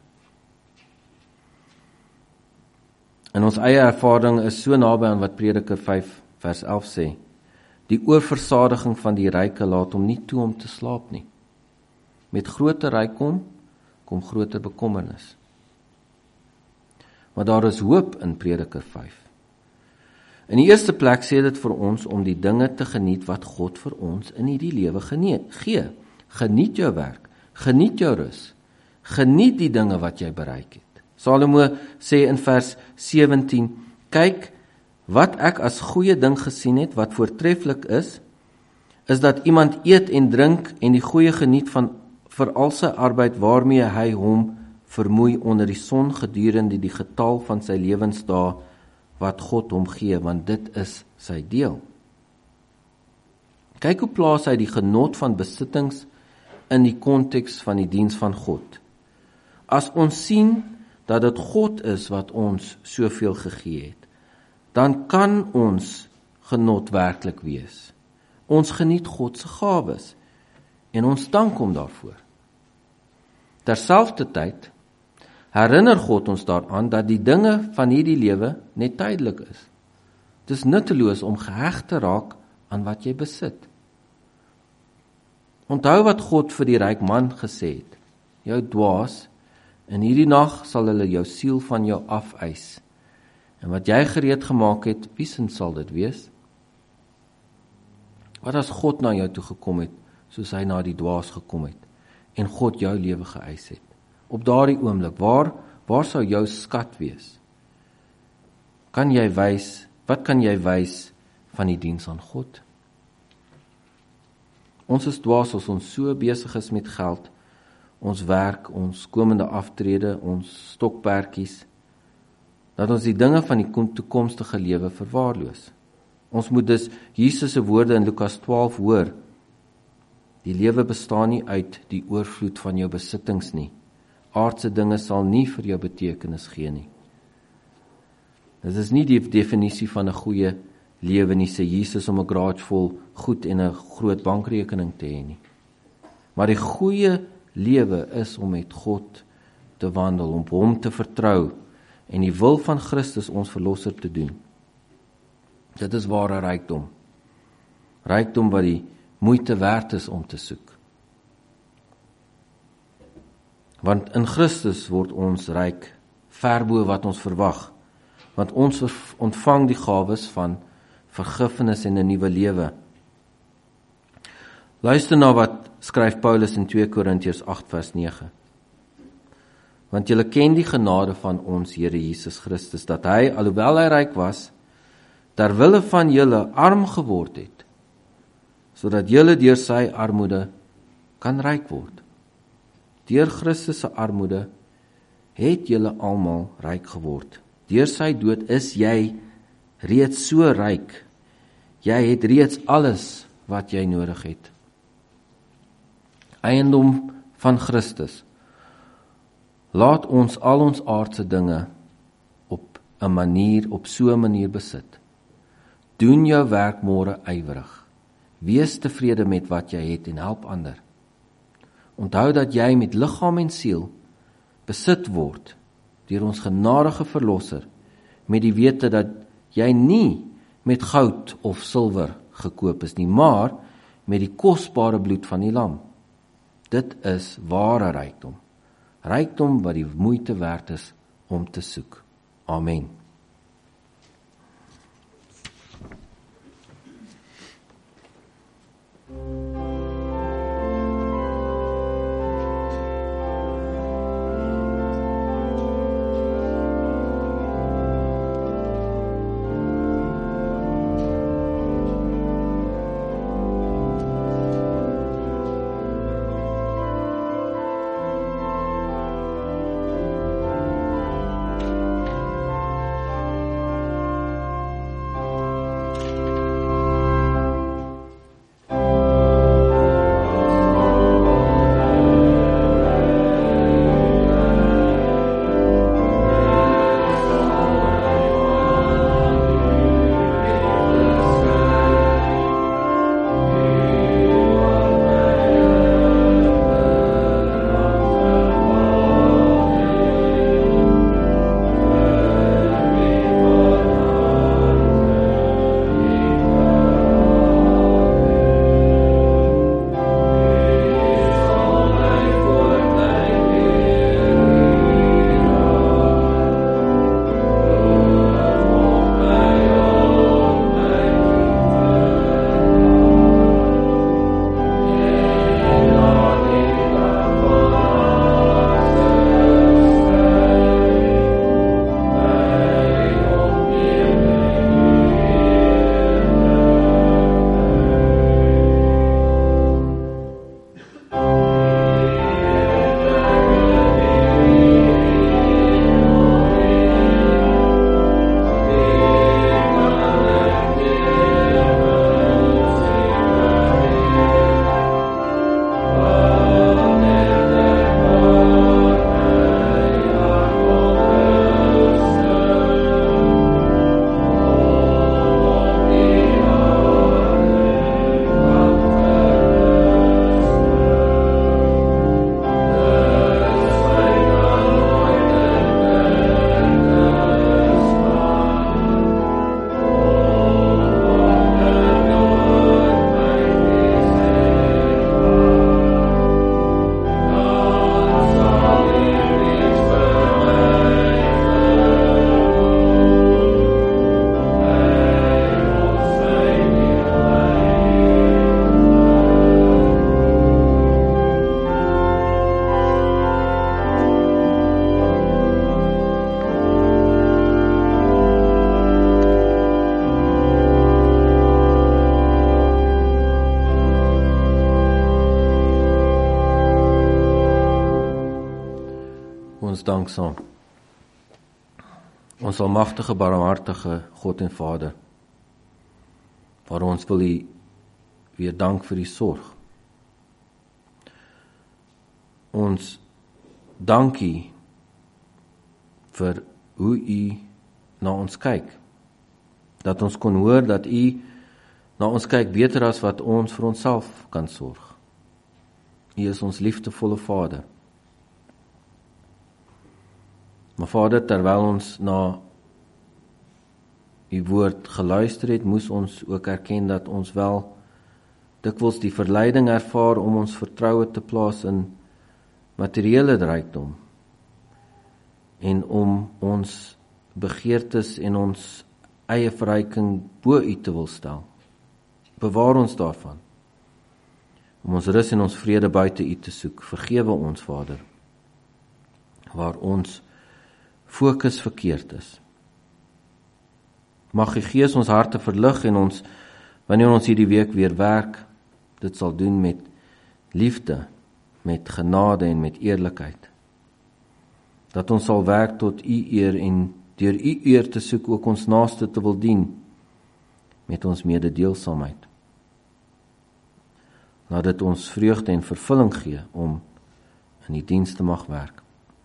En ons eie ervaring is so naby aan wat Prediker 5 vers 11 sê. Die oorversadiging van die ryke laat hom nie toe om te slaap nie. Met groter rykdom kom groter bekommernis. Maar daar is hoop in Prediker 5. In die eerste plek sê dit vir ons om die dinge te geniet wat God vir ons in hierdie lewe gee. Geniet jou werk, geniet jou rus, geniet die dinge wat jy bereik het. Salomo sê in vers 17, kyk, wat ek as goeie ding gesien het, wat voortreffelik is dat iemand eet en drink en die goeie geniet vir al sy arbeid waarmee hy hom vermoei onder die son gedurende die getal van sy lewensdae wat God hom gee, want dit is sy deel. Kyk hoe plaas hy die genot van besittings in die konteks van die diens van God. As ons sien dat dit God is wat ons soveel gegee het, dan kan ons genot werklik wees. Ons geniet God se gawes en ons dank hom daarvoor. Terselfdertyd herinner God ons daaraan dat die dinge van hierdie lewe net tydelik is. Dit is nutteloos om geheg te raak aan wat jy besit. Onthou wat God vir die ryk man gesê het: jou dwaas, in hierdie nag sal hulle jou siel van jou afeis. En wat jy gereed gemaak het, wie sin sal dit wees? Wat as God na jou toe gekom het, soos hy na die dwaas gekom het, en God jou lewe geëis het? Op daardie oomblik, waar sou jou skat wees? Wat kan jy wys van die diens aan God? Ons is dwaas as ons so besig is met geld, ons werk, ons komende aftrede, ons stokperdjies, dat ons die dinge van die toekomstige lewe verwaarloos. Ons moet dus Jesus se woorde in Lukas 12 hoor: die lewe bestaan nie uit die oorvloed van jou besittings nie. Aardse dinge sal nie vir jou betekenis gee nie. Dit is nie die definisie van 'n goeie lewe nie, sê Jesus, om 'n garage vol goed en 'n groot bankrekening te hê nie. Maar die goeie lewe is om met God te wandel, om hom te vertrou en die wil van Christus ons verlosser te doen. Dit is ware rykdom. Rykdom wat die moeite werd is om te soek. Want in Christus word ons ryk, ver bo wat ons verwag, want ons ontvang die gawes van vergifnis en 'n nuwe lewe. Luister na wat skryf Paulus in 2 Korintiërs 8 vers 9. Want julle ken die genade van ons Here Jesus Christus, dat hy, alhoewel hy ryk was, terwille van julle arm geword het, sodat julle deur sy armoede kan ryk word. Deur Christus se armoede het julle almal ryk geword. Deur sy dood is jy reeds so ryk. Jy het reeds alles wat jy nodig het. Eiendom van Christus. Laat ons al ons aardse dinge op so 'n manier besit. Doen jou werk môre ywerig. Wees tevrede met wat jy het en help ander. Onthou dat jy met liggaam en siel besit word deur ons genadige verlosser, met die wete dat jy nie met goud of silwer gekoop is nie, maar met die kosbare bloed van die lam. Dit is ware rykdom. Rykdom wat die moeite werd is om te soek. Amen. danksaam. Ons almagtige, barmhartige God en Vader, waar ons wil U weer dank vir die sorg. Ons dank U vir hoe U na ons kyk. Dat ons kon hoor dat U na ons kyk beter as wat ons vir onsself kan sorg. U is ons liefdevolle Vader. Maar Vader, terwyl ons na U woord geluister het, moes ons ook erken dat ons wel dikwels die verleiding ervaar om ons vertroue te plaas in materiële rykdom en om ons begeertes en ons eie verryking bo U te wil stel. Bewaar ons daarvan, om ons rus en ons vrede buite U te soek. Vergewe ons, Vader, waar ons fokus verkeerd is. Mag U Gees ons harte verlig en ons, wanneer ons hierdie week weer werk, dit sal doen met liefde, met genade en met eerlikheid. Dat ons sal werk tot U eer en deur U eer te soek ook ons naaste te wil dien met ons mededeelsaamheid. Laat dit ons vreugde en vervulling gee om in die diens te mag werk.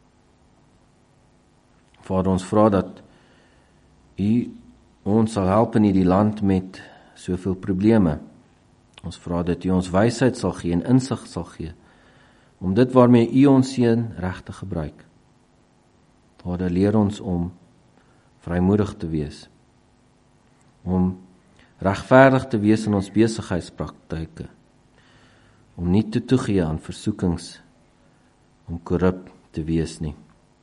Vader, ons vra dat U ons sal help in hierdie land met soveel probleme. Ons vra dat U ons wysheid sal gee en insig sal gee, om dit waarmee U ons seën reg te gebruik. Vader, leer ons om vrymoedig te wees, om regverdig te wees in ons besigheidspraktyke, om nie toe te gee aan versoekings om korrup te wees nie.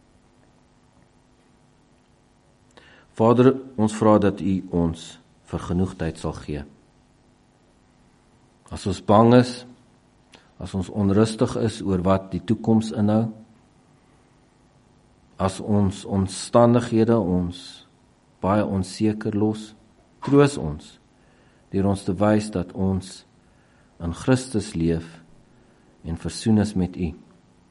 Vader, ons vra dat U ons vergenoegdheid sal gee. As ons bang is, as ons onrustig is oor wat die toekoms inhou, as ons omstandighede ons baie onseker los, troos ons, deur ons te wys dat ons in Christus leef en versoen is met U.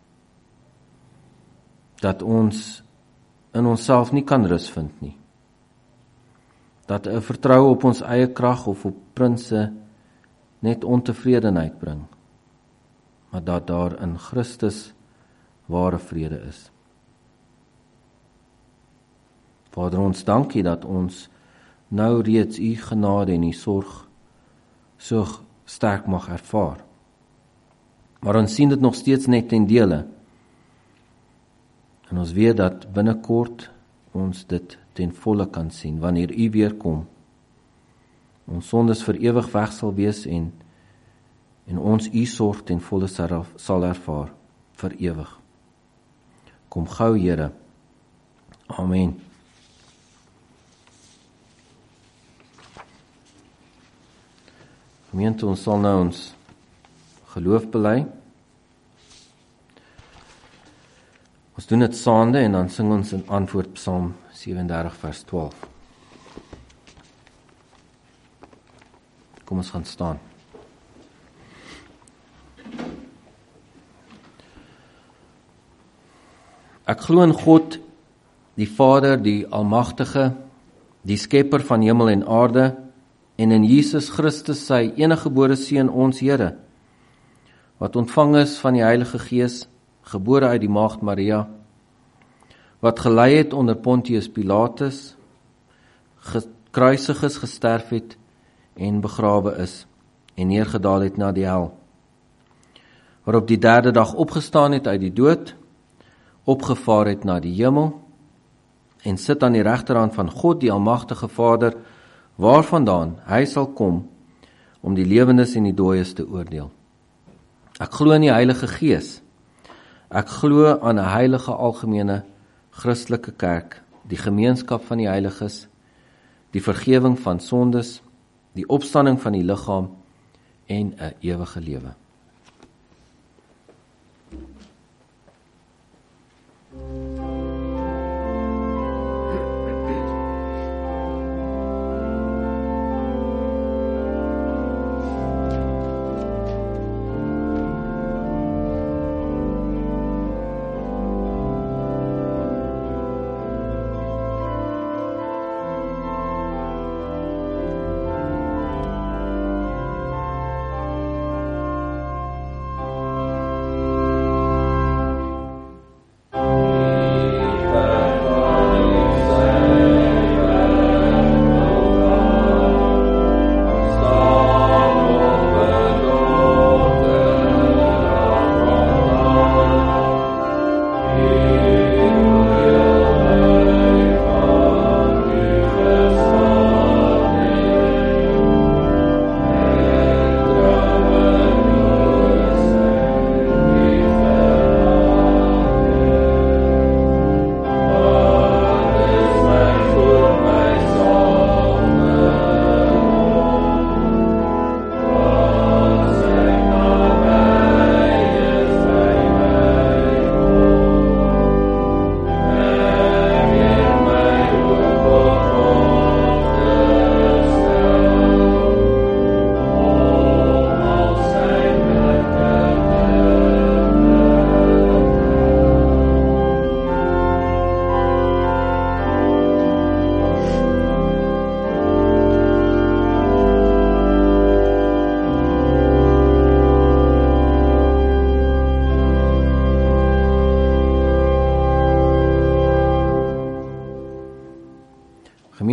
Dat ons in onsself nie kan rus vind nie. Dat 'n vertroue op ons eie krag of op prinse net ontevredenheid bring, maar dat daar in Christus ware vrede is. Vader, ons dankie dat ons nou reeds U genade en U sorg so sterk mag ervaar. Maar ons sien dit nog steeds net ten dele. En ons weet dat binnekort ons dit ten volle kan sien, wanneer U weer kom. Ons sondes vir ewig weg sal wees en ons U sorg ten volle sal ervaar, vir ewig. Kom gou, Here. Amen. Gemeente, ons sal nou ons geloof bely. Ons doen dit saande en dan sing ons in antwoord Psalm 37 vers 12. Kom ons gaan staan. Ek glo in God, die Vader, die Almagtige, die Skepper van hemel en aarde, en in Jesus Christus, sy eniggebore Seun, ons Here, wat ontvang is van die Heilige Gees, gebore uit die Maagd Maria, wat gelei het onder Pontius Pilatus, gekruisig is, gesterf het en begrawe is, en neergedaal het na die hel, waarop die derde dag opgestaan het uit die dood, opgevaar het na die hemel, en sit aan die regterhand van God, die Almagtige Vader, waarvandaan hy sal kom, om die lewendes en die dooies te oordeel. Ek glo in die Heilige Gees. Ek glo aan 'n heilige algemene Christelike kerk, die gemeenskap van die heiliges, die vergewing van sondes, die opstanding van die liggaam en 'n ewige lewe.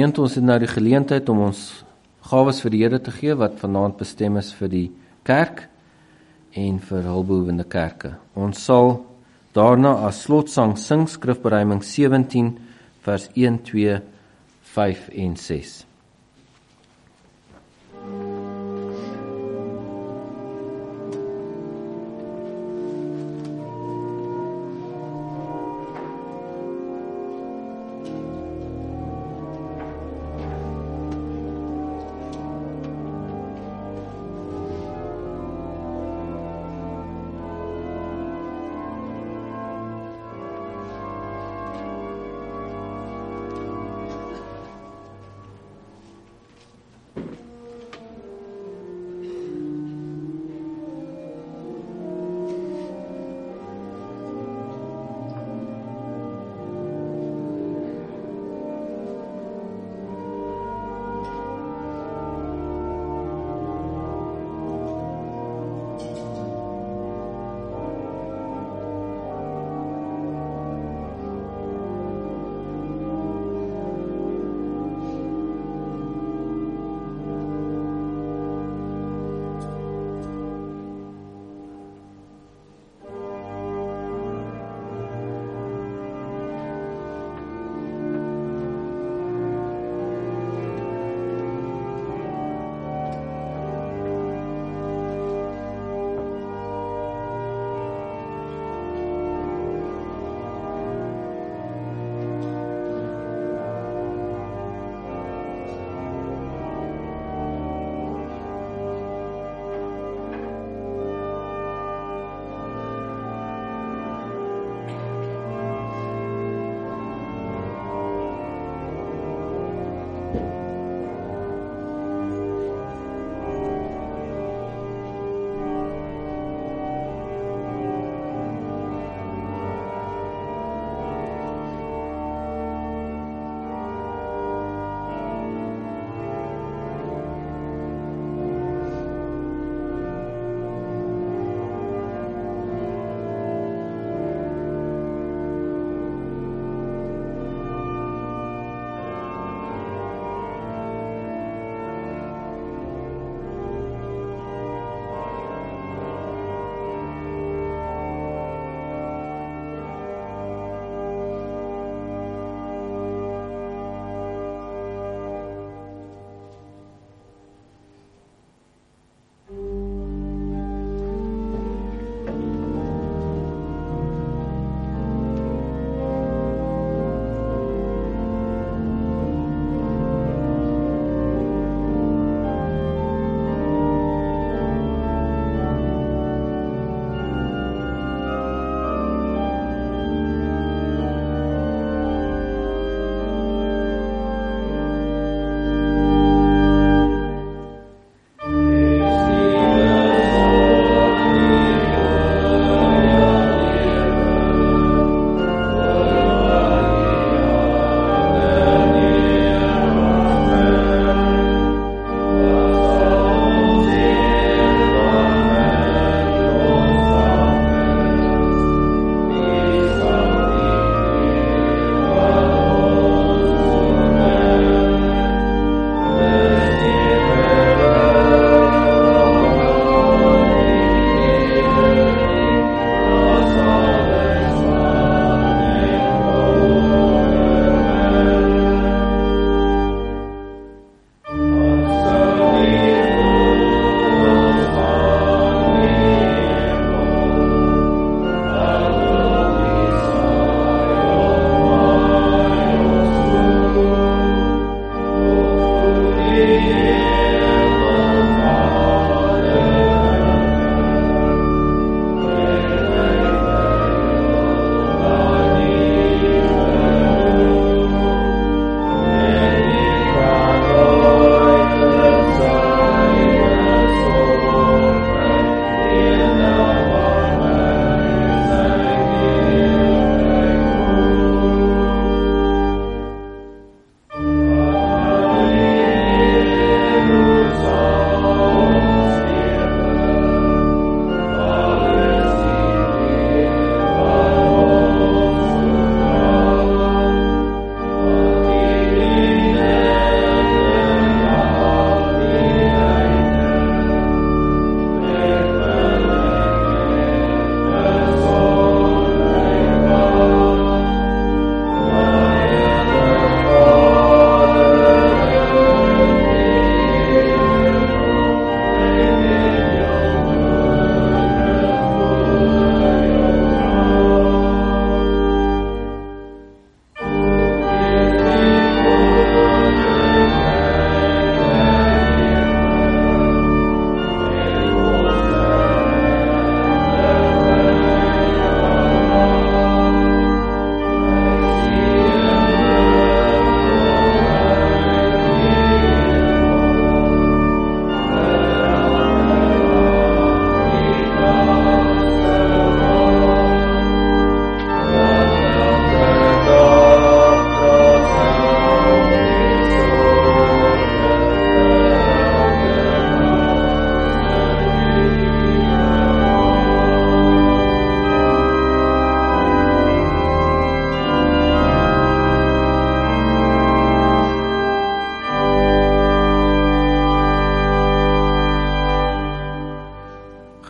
gemeente, ons het nou die geleentheid om ons gawes vir die Here te gee, wat vanaand bestem is vir die kerk en vir hulpbehoevende kerke. Ons sal daarna as slotsang sing skrifberuiming 17 vers 1, 2, 5 en 6.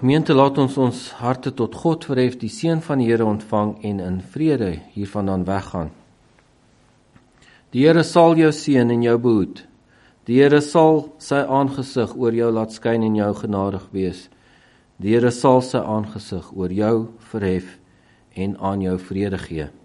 Gemeente, laat ons harte tot God verhef, die seën van die Here ontvang en in vrede hiervandaan weggaan. Die Here sal jou seën en jou behoed. Die Here sal sy aangesig oor jou laat skyn en jou genadig wees. Die Here sal sy aangesig oor jou verhef en aan jou vrede gee.